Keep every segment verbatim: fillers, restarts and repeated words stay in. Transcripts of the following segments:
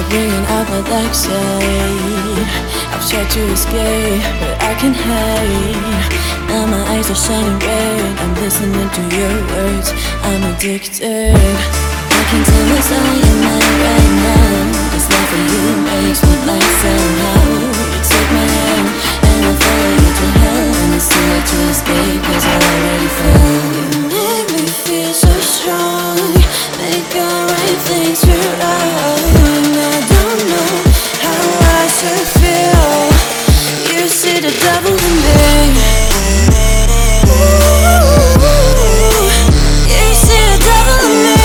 bringing out my dark side. I've tried to escape, but I can't hide. Now my eyes are shining red. I'm listening to your words. I'm addicted. I can tell what's on your mind right now. This love for you makes me like somehow. You take my hand and I follow you to hell. And it's too late to escape, cause I already found you. Make me feel so strong. Make alright things right. And I don't know how I should feel. You see the devil in me. Ooh, you see the devil in me.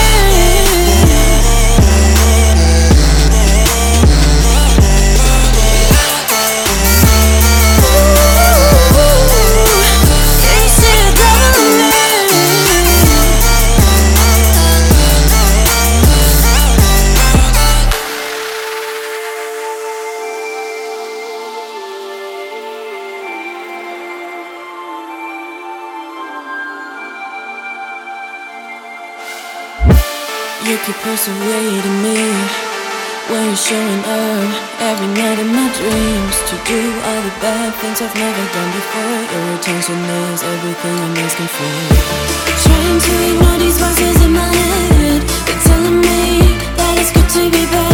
You keep persuading me when you're showing up every night in my dreams to do all the bad things I've never done before. Your attention is everything I'm asking for. Trying to ignore these voices in my head. They're telling me that it's good to be bad.